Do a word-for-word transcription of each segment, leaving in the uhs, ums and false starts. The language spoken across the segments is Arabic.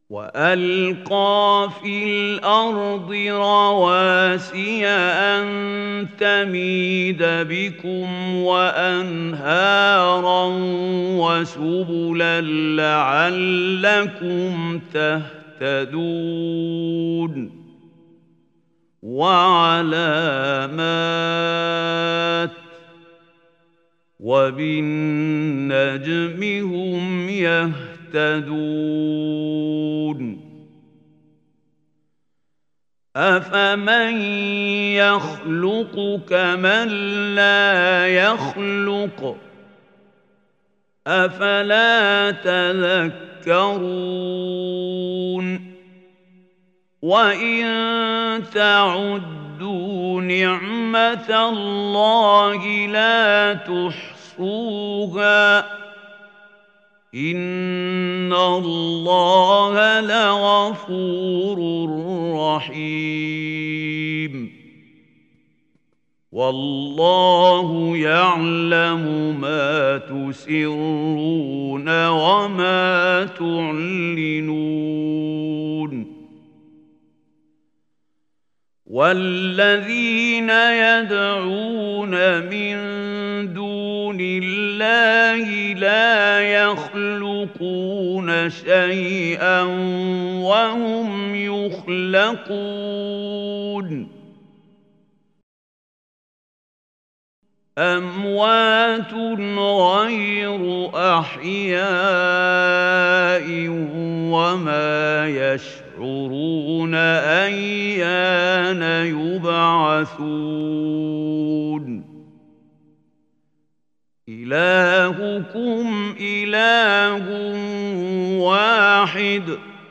وألقى في الأرض رواسي أن تميد بكم وأنهارا وسبلا لعلكم تهتدون وعلامات وبالنجم هم يهتدون أفمن يخلق كمن لا يخلق أفلا تذكرون وإن تعدوا نعمة الله لا تحصوها إن الله لغفور رحيم والله يعلم ما تسرون وما تعلنون والذين يدعون من دون الله لا يخلقون شيئا وهم يخلقون أموات غير أحياء وما يشعرون أيان يبعثون إلهكم إله واحد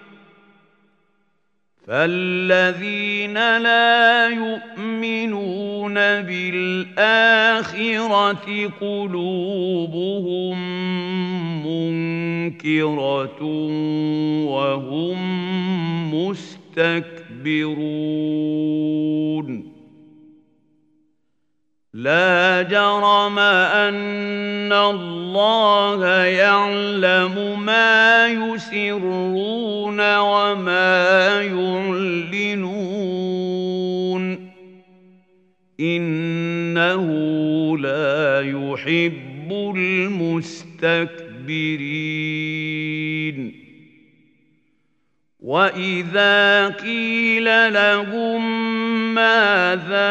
فالذين لا يؤمنون بالآخرة قلوبهم منكرة وهم مستكبرون لا جرم أن الله يعلم ما يسرون وما يعلنون إنه لا يحب المستكبرين وإذا قيل لهم ماذا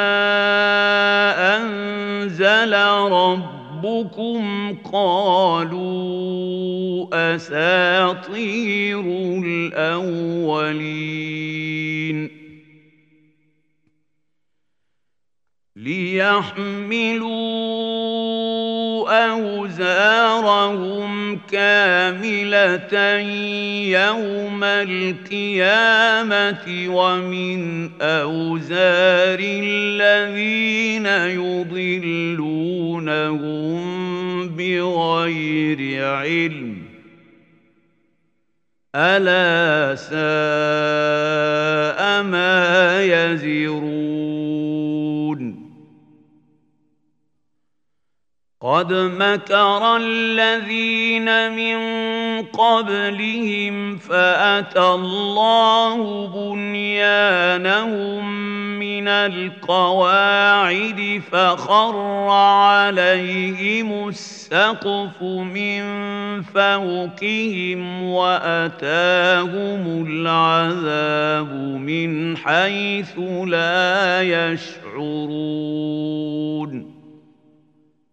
أنزل ربكم قالوا أساطير الأولين ليحملوا أوزارهم كاملة يوم القيامة ومن أوزار الذين يضلونهم بغير علم ألا ساء ما يزرون قد مكر الذين من قبلهم فأتى الله بنيانهم من القواعد فخر عليهم السقف من فوقهم وأتاهم العذاب من حيث لا يشعرون